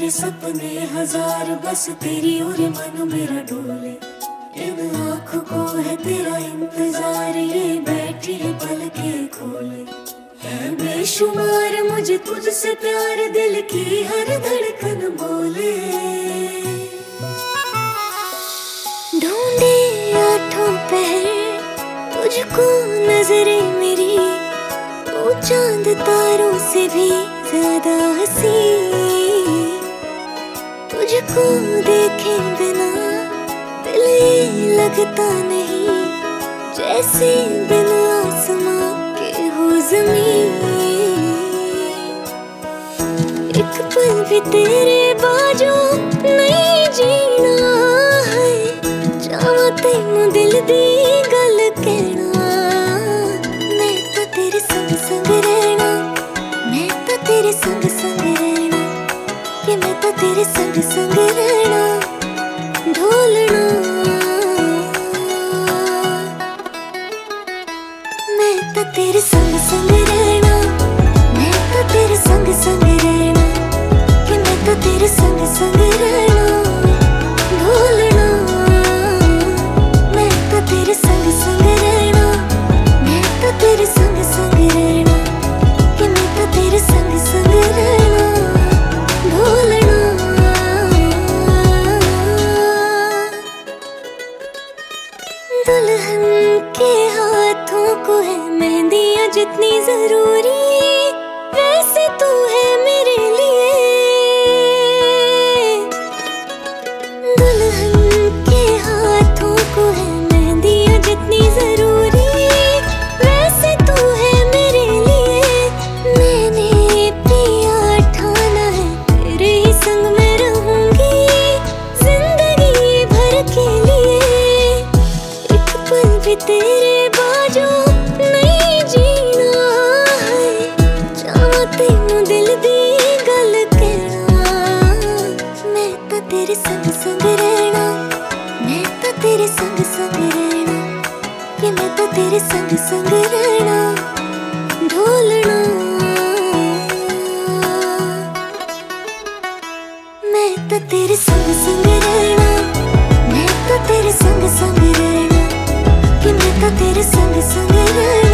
मेरे सपने हजार, बस तेरी और मन मेरा डोले। इन आँखों को है तेरा इंतजार, ये बैठी है पलकें खोले। है बेशुमार मुझे तुझसे प्यार, दिल की हर धड़कन बोले। ढूंढे आठों पहर तुझको नजरें मेरी, तू चांद तारों से भी ज्यादा हंसी। तुझको देखे बिना दिल ये लगता नहीं, जैसे बिन आसमां के हो जमीन। एक पल भी तेरे बाजू नहीं जीना है, चाहवां तैनू दिल दी गल कहना। मैं तो तेरे संग संग रहना, मैं तो तेरे संग संग रहना, कि मैं तो तेरे संग संग रहना। ढोलना मैं तो तेरे संग संग रहना, मैं तो तेरे संग संग रहना, कि मैं तो तेरे संग संग रहना। ढोलना मैं तो तेरे संग संग रहना, मैं तो तेरे संग संग रहना, कि मैं तो तेरे संग संग रहना। ढोलना दुल्हन के हाथों को है मेहंदियाँ जितनी जरूरी, वैसे तू है मेरे लिए। दुल्हन के हाथों को है मेहंदियाँ जितनी जरूरी, वैसे तू है मेरे लिए। मैंने पिया ठाना है तेरे ही संग मैं रहूंगी, जिंदगी भर के लिए। एक पल भी तेरे बाजू नहीं जीना है, चाहवां तैनू दिल दी गल कहना। मैं तो तेरे संग संग रहना, मैं तो तेरे संग संग रहना, कि मैं तो तेरे संग संग रहना। ढोलना मैं तो तेरे संग संग रहना, मैं तो तेरे संग संग रहना, कि मैं तो तेरे संग संग रहना।